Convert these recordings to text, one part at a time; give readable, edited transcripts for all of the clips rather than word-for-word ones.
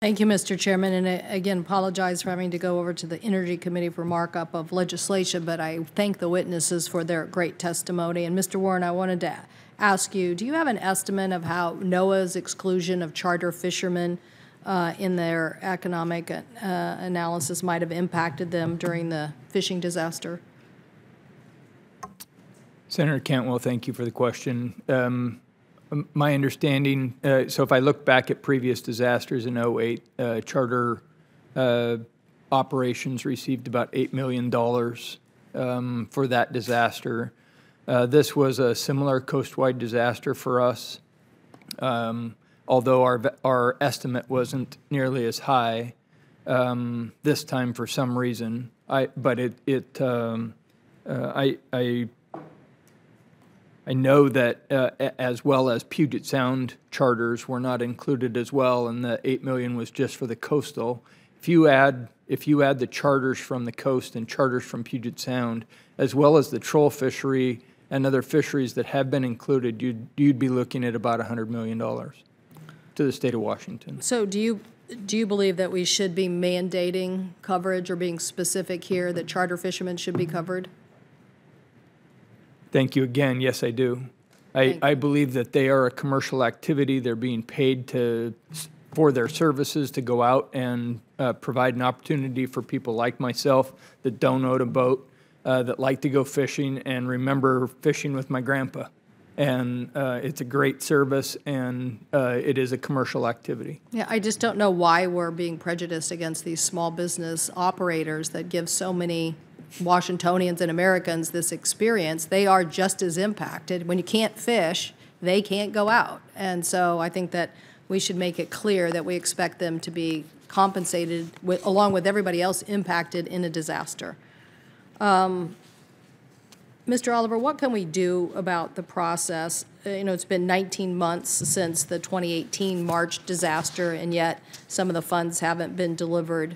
Thank you, Mr. Chairman, and again, apologize for having to go over to the Energy Committee for markup of legislation, but I thank the witnesses for their great testimony. And Mr. Warren, I wanted to ask you, do you have an estimate of how NOAA's exclusion of charter fishermen in their economic analysis might have impacted them during the fishing disaster? Senator Cantwell, thank you for the question. My understanding, so if I look back at previous disasters in '08, charter operations received about $8 million for that disaster. This was a similar coast-wide disaster for us, although our estimate wasn't nearly as high this time for some reason. I know that as well as Puget Sound charters were not included as well, and the $8 million was just for the coastal. If you add the charters from the coast and charters from Puget Sound, as well as the troll fishery and other fisheries that have been included, you'd be looking at about $100 million to the state of Washington. So do you believe that we should be mandating coverage or being specific here that charter fishermen should be covered? Thank you again. Yes, I do. I believe that they are a commercial activity. They're being paid for their services to go out and provide an opportunity for people like myself that don't own a boat, that like to go fishing and remember fishing with my grandpa. And it's a great service, and it is a commercial activity. Yeah, I just don't know why we're being prejudiced against these small business operators that give so many Washingtonians and Americans this experience. They are just as impacted. When you can't fish, they can't go out. And so I think that we should make it clear that we expect them to be compensated along with everybody else impacted in a disaster. Mr. Oliver, what can we do about the process? It's been 19 months since the 2018 March disaster, and yet some of the funds haven't been delivered.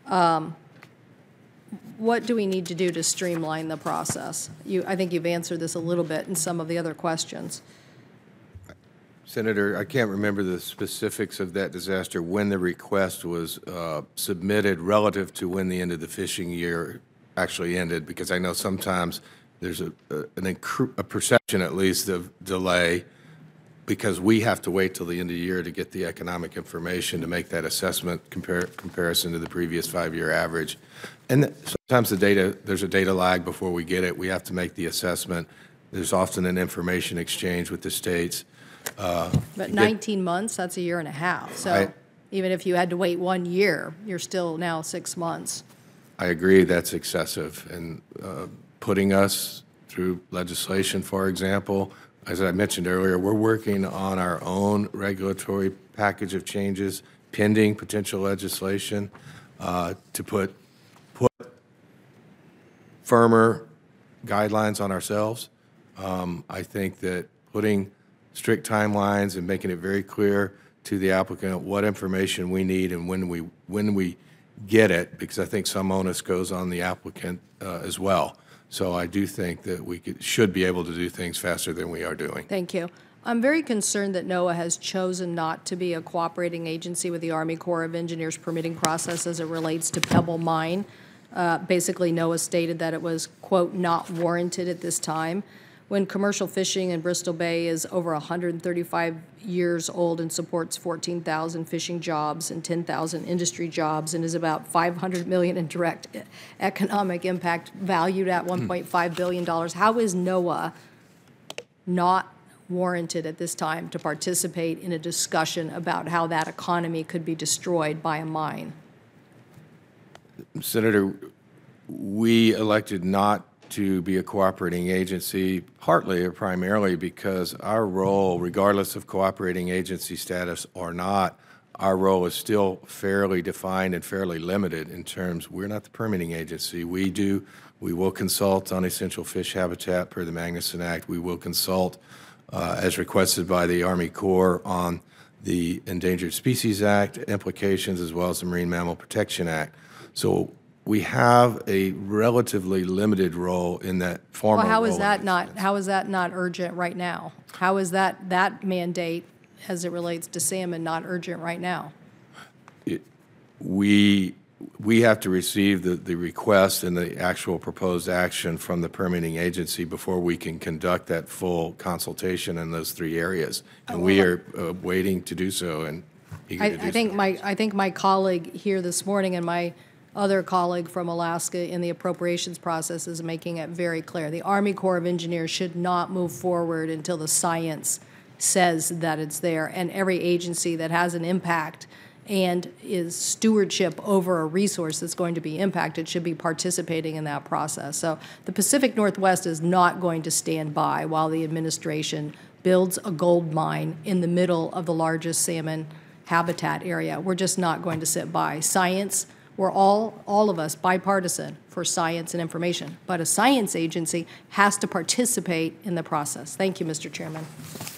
What do we need to do to streamline the process? I think you've answered this a little bit in some of the other questions. Senator, I can't remember the specifics of that disaster when the request was submitted relative to when the end of the fishing year actually ended, because I know sometimes there's a perception, at least, of delay because we have to wait till the end of the year to get the economic information to make that assessment comparison to the previous 5-year average. And sometimes there's a data lag before we get it. We have to make the assessment. There's often an information exchange with the states. But 19 months, that's a year and a half. So even if you had to wait 1 year, you're still now 6 months. I agree that's excessive. And putting us through legislation, for example, as I mentioned earlier, we're working on our own regulatory package of changes pending potential legislation to put firmer guidelines on ourselves. I think that putting strict timelines and making it very clear to the applicant what information we need and when we get it, because I think some onus goes on the applicant as well. So I do think that we should be able to do things faster than we are doing. Thank you. I'm very concerned that NOAA has chosen not to be a cooperating agency with the Army Corps of Engineers permitting process as it relates to Pebble Mine. Basically, NOAA stated that it was, quote, not warranted at this time. When commercial fishing in Bristol Bay is over 135 years old and supports 14,000 fishing jobs and 10,000 industry jobs and is about $500 million in direct economic impact valued at $1.5 billion, how is NOAA not warranted at this time to participate in a discussion about how that economy could be destroyed by a mine? Senator, we elected not to be a cooperating agency, partly or primarily because our role, regardless of cooperating agency status or not, our role is still fairly defined and fairly limited in terms, we're not the permitting agency. We will consult on essential fish habitat per the Magnuson Act. We will consult, as requested by the Army Corps, on the Endangered Species Act implications as well as the Marine Mammal Protection Act. So we have a relatively limited role in that formal role. Well, how is that not urgent right now? How is that mandate, as it relates to salmon, not urgent right now? we have to receive the request and the actual proposed action from the permitting agency before we can conduct that full consultation in those 3 areas. And we are waiting to do so and eager to do so. I think my colleague here this morning and my other colleague from Alaska in the appropriations process is making it very clear. The Army Corps of Engineers should not move forward until the science says that it's there. And every agency that has an impact and is stewardship over a resource that's going to be impacted should be participating in that process. So the Pacific Northwest is not going to stand by while the administration builds a gold mine in the middle of the largest salmon habitat area. We're just not going to sit by. Science, we're all of us bipartisan for science and information, but a science agency has to participate in the process. Thank you, Mr. Chairman.